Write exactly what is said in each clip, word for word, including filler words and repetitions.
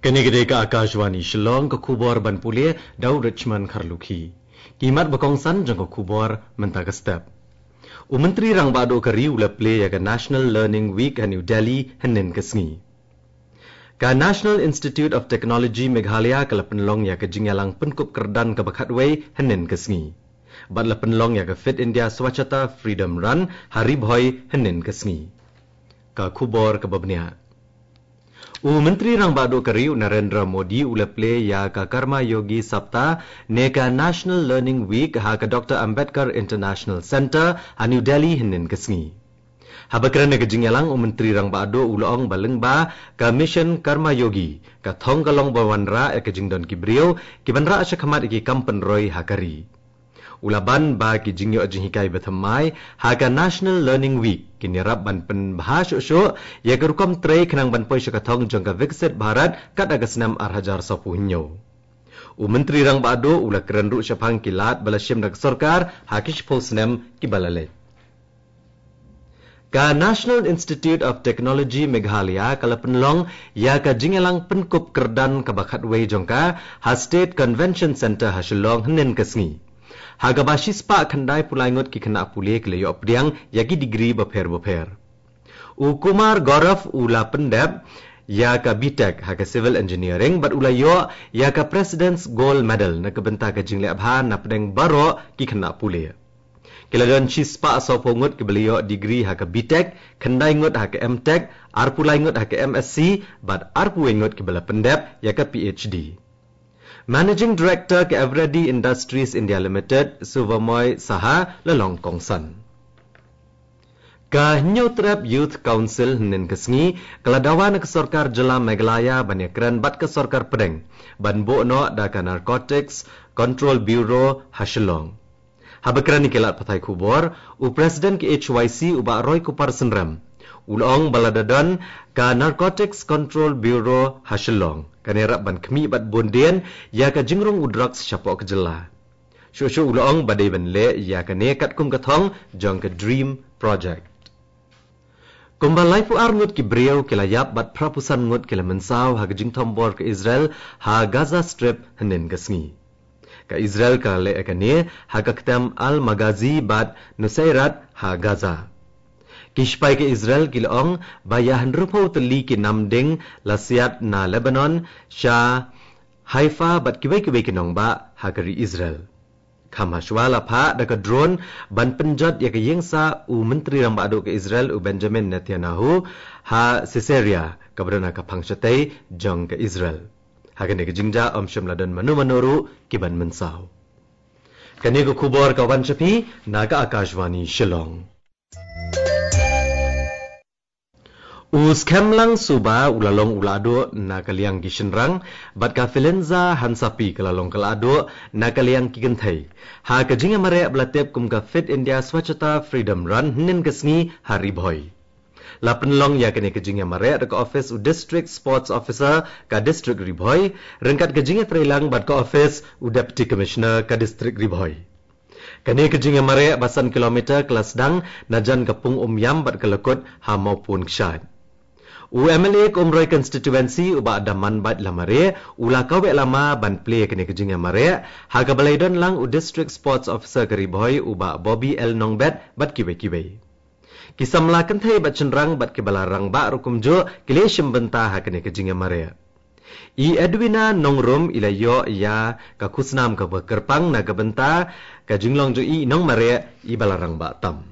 Kenegede ka Akashwani Shillong ka kubor ban pulia Daud Richmond Kharlukhi. Kimat bakongsan jang ka kubor mentaka step. U Menteri Rang Bado Kari ula play ya ka National Learning Week ka New Delhi henin kesngi. Ka National Institute of Technology Meghalaya ka lapenlong ya ka jingyalang penkup kerdan ka Bakhatway henin kesngi. Bat lapenlong ya ka Fit India Swachhata Freedom Run hari bhoi henin kesngi. Ka kubor ka babnia. U Menteri Rang Bado Kari Narendra Modi ula play ya ka Karma Yogi Sapta ne ka National Learning Week ha ka Doctor Ambedkar International Center ha New Delhi henin kesngi. Habakran ne ka jingyalang U Menteri Rang Bado ulaong balengba ka Mission Karma Yogi ka thong kalong bawanra e ka jingdon kibriyo ki banra asya khamat ki kampen roy hakari. Ulaban ba ki jingyo ajing hikai bethamai ha ka National Learning Week kinirap ban pen bahas usyo ya kerukom trei kenang ban poi syakathong jangka Viksit Bharat kat agasnam arhajar sapuhnyo. U Menteri Rang Bado ula kerenru syapang kilat balasyam dak sarkar ha kishposnem kibalale. Ka National Institute of Technology Meghalaya kala penlong ya ka jingelang penkup kerdan ka Bakhatway jangka ha State Convention Center ha Shillong henin kesngi. Haga basis pak khandai pulaingot ki kena pulih ke leyo pdiang yaki degree bapher bapher. U Kumar Gaurav ula pendap ya ka B Tech haga Civil Engineering bat ula yo ya ka President's Gold Medal na kebenta ka jingle abhan na pedeng baro ki kena pulih. Kiladon chispa so pongot ke beliau degree haga B Tech khandai ngot haga M Tech ar pulaingot haga M S C bat ar puingot ke bela pendap ya ka P H D. Managing Director ke Eveready Industries India Limited, Suvamoy Saha, Lalong Kongsan. Ka New Trap Youth Council nin kesngi, keladawan ke Sorkar Jela Meghalaya banyakran bat ke Sorkar Pedeng, ban bokno da ka Narcotics Control Bureau Hashilong. Habakran ni kelat patai kubor, u Presiden ke H Y C uba Roy Kupar Senram. Ulong baladadon ka Narcotics Control Bureau Hashilong. Kanerap ban kemi bat bondian ya ka jingrung udrugs syapok kejela. Syusyu ulong badai ban le ya ka nekat kum kathong jong ka Dream Project. Kumbalai pu arngut ki breu kilayap bat prapusan ngut kila mensaw ha ka jingtombor ke Israel ha Gaza Strip henin kesngi. Ka Israel ka le ka ne ha ka ketam Al Magazi bat Nusairat ha Gaza. Kishpai ke Israel kilong bayahan rupau teli ki namding lasiat na Lebanon sha Haifa bat kibai-kibai kinong ba hakari Israel. Kamashwala pa daka drone ban penjat ya ke yengsa u Menteri Rang Bado ke Israel u Benjamin Netanyahu ha Caesarea kabrana ka pangsyatai jong ke Israel. Hakane ke jingja om syamladan manu-manuru kiban mensaw. Kani ko kubor kawan cepi naga Akashwani Shillong. Us kemlang suba ulalong ulado na kaliang kishenrang bat ka filenza hansapi kalalong kalado na kaliang kigenthai ha kajinga mare blatep kum ka Fit India Swachhata Freedom Run nin kesngi hari bhoi la penlong ya kene kajinga mare ka office u district sports officer ka district ribhoi rengkat kajinga prelang bat ka office u deputy commissioner ka district ribhoi. Kani kajinga mare basan kilometer kelas dang najan kapung umyam bat kelekut ha maupun ksyad. U M L A Kumroi Constituency uba adaman bat lamare ula kawe lama ban play kene kejinga mare ha ka balaidon lang u district sports officer kariboy uba Bobby L Nongbet bat kiwe-kiwe. Kisamla kenthai bat cenrang bat kebalarang ba rukumjo kile syembenta ha kene kejinga mare. I Edwina Nongrum ilayo ya ka kusnam ka bekerpang na kabenta ka jinglong jo i nong mare i balarang ba tam.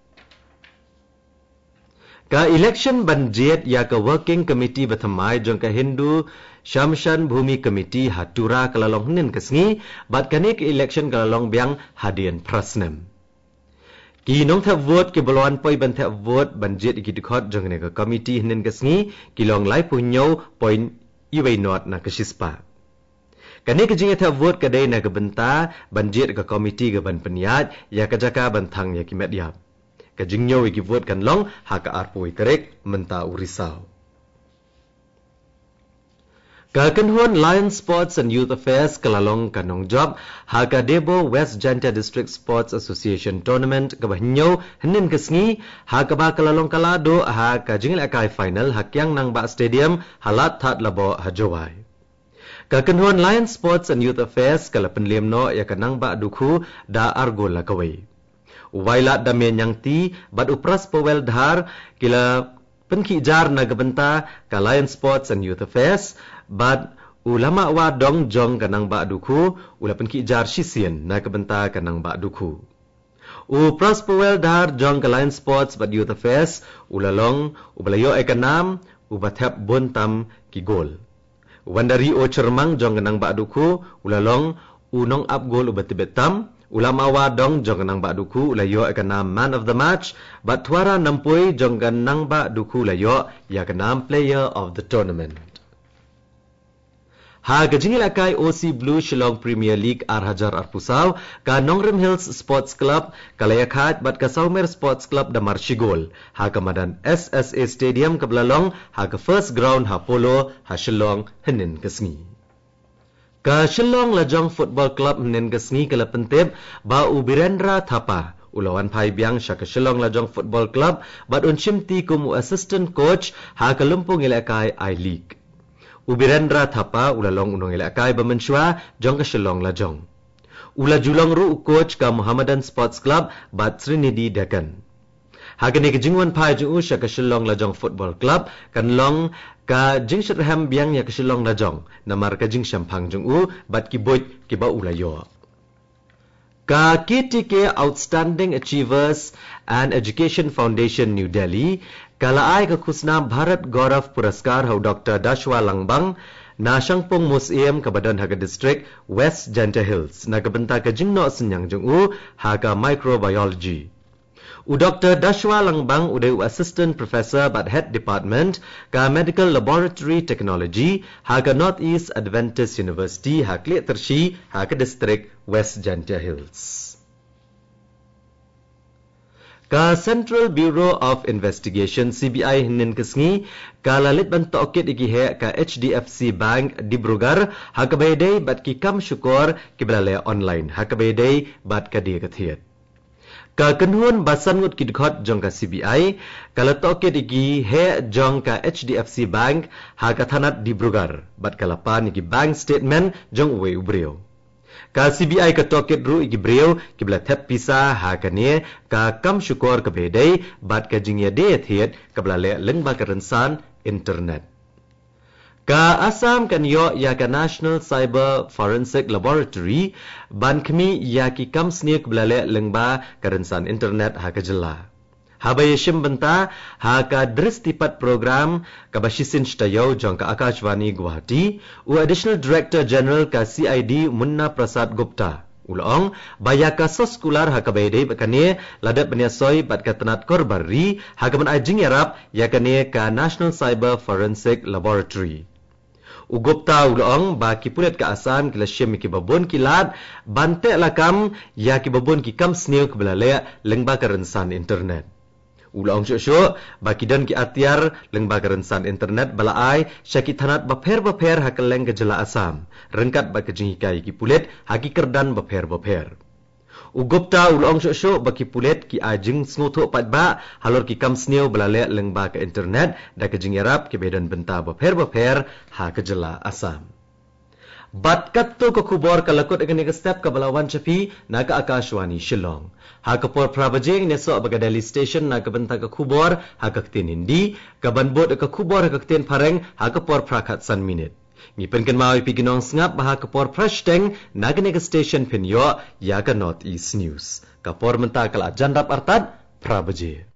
Ka election banjet ya ka working committee bethamai jong ka Hindu Shamshan Bhumi Committee hatura kalalong nin kesngi bat kani ke election kalalong biang hadian prasnem. Ki nong tha vote ke balwan poi ban tha vote banjet iki dikhot jong ne ka committee nin kesngi kilong lai punyo point iwei not na kasispa. Kani ke jinga tha vote ka dai na ka benta banjet ka committee ka ban peniat ya ka jaka bantang ya ki medyap. Kajingyo iki vote kan long ha ka arpoi terek menta urisau. Kakenhuan Lion Sports and Youth Affairs kelalong kanong job haka Debo West Janta District Sports Association Tournament kabahnyau henin kesngi haka ba kelalong kalado haka jingil akai final hakyang nang ba stadium halat that labo hajowai. Kakenhuan Lion Sports and Youth Affairs kala penliemno ya kanang ba dukhu da argo lakawai. Wailat damen yang ti bat upras powel dhar kila penkijar na gabenta ka Lion Sports and Youth Affairs bat ulama wa dong jong kanang ba duku ula penkijar sisien na gabenta kanang ba duku. Upras powel dhar jong ka Lion Sports bat Youth Affairs ulalong ubalayo ay kanam ubathap bontam ki gol. Wandari o cermang jong kanang ba duku ulalong unong up gol ubatibetam ulama wa dong jong kanang ba duku layo akanam man of the match but twara nampui jong kanang ba duku layo ya kanam player of the tournament. Ha gajingil akai O C Blue Shillong Premier League ar hajar ar pusaw ka Nongrim Hills Sports Club kalayakhat bat ka Saumer Sports Club damar Shigol ha kamadan S S A Stadium kablalong ha ka first ground ha polo ha Shillong henin kesngi. Ka Shillong Lajong Football Club nen kesngi kala pentip ba Ubirendra Thapa ulawan pai biang sya ka Shillong Lajong Football Club bat unchimti kumu assistant coach ha ka lumpung ilakai I League. Ubirendra Thapa ulalong unong ilakai bamenshwa jong ka Shillong Lajong. Ula julong ru coach ka Muhammadan Sports Club bat Trinity Deccan. Hagani ke jingwan pai ju sya ka Shillong Lajong Football Club kan long ka jingshraham biang ya ka Shillong Lajong namar ka jing shampang jung u bat ki boy ki ba ulayo. Ka K T K Outstanding Achievers and Education Foundation New Delhi kala ai ka khusna Bharat Gaurav Puraskar hau Doctor Dashwa Langbang na Shangpong Museum ka Badan Haga District West Janta Hills na kabenta ka jingno senyang jung u haga microbiology. U Doctor Dashwa Langbang uday u Assistant Professor bat Head Department ka Medical Laboratory Technology haga North East Adventist University ha Klik Tershi haga District West Janta Hills. Ka Central Bureau of Investigation C B I hinin kesngi ka lalit banto okit igihe ka H D F C Bank Dibrugarh ha ka bayday bat ki kam syukur ki balale online ha ka bayday bat ka dia kathiat. Ka kenhuan basan ngut kidkhot jong ka C B I kala toke digi he jong ka H D F C Bank ha ka thanat Dibrugarh bat kalapan igi bank statement jong we ubreo. Ka C B I ka toke ru igi breo kibla thep pisa ha ka ne ka kam syukur ka bedai bat ka jingya de thiet kabla le lengba ka rensan internet. Ka Assam kan yo ya ka National Cyber Forensic Laboratory ban kami ya ki kam sneak belale lengba karensan internet ha ka jela. Habay shim benta ha ka dristipat program ka bashisin shtayo jong ka Akashvani Guwahati u Additional Director General ka C I D Munna Prasad Gupta. Ulong baya ka soskular ha ka bayday bakane ladat baniasoy bat ka tanat korbari ha ka man ajing yarap ya kane ka National Cyber Forensic Laboratory. Ugupta ulong ba ki pulet ka Assam kila syem ki babon kilat bante lakam ya ki babon ki kam sneu ke belale lengba ka rensan internet. Ulong syok ba ki dan ki atiar lengba ka rensan internet balaai syaki thanat baper baper ha keleng ke jela Assam rengkat ba ke jingkai ki pulet ha ki kerdan baper baper. Ugupta ulong syok ba ki pulet ki ajing sngoto pat ba halor ki kam sneu belale lengba ka internet da ke jingyarap ki bedan benta baper baper ha ke jela Assam. Bat katto ko kubor ka lakot agani ka step ka balawan chapi na ka Akashwani Shillong. Ha ka por prabajeng neso baga Delhi Station na ka benta ka kubor ha ka ktin hindi ka banbot ka kubor ha ka ktin pareng ha ka por prakat san minute. Ngipen kan mawi piginong ngap baha ka por prashteng na ka station pinyo ya ka North East News. Ka por menta kala janrap artad prabaje.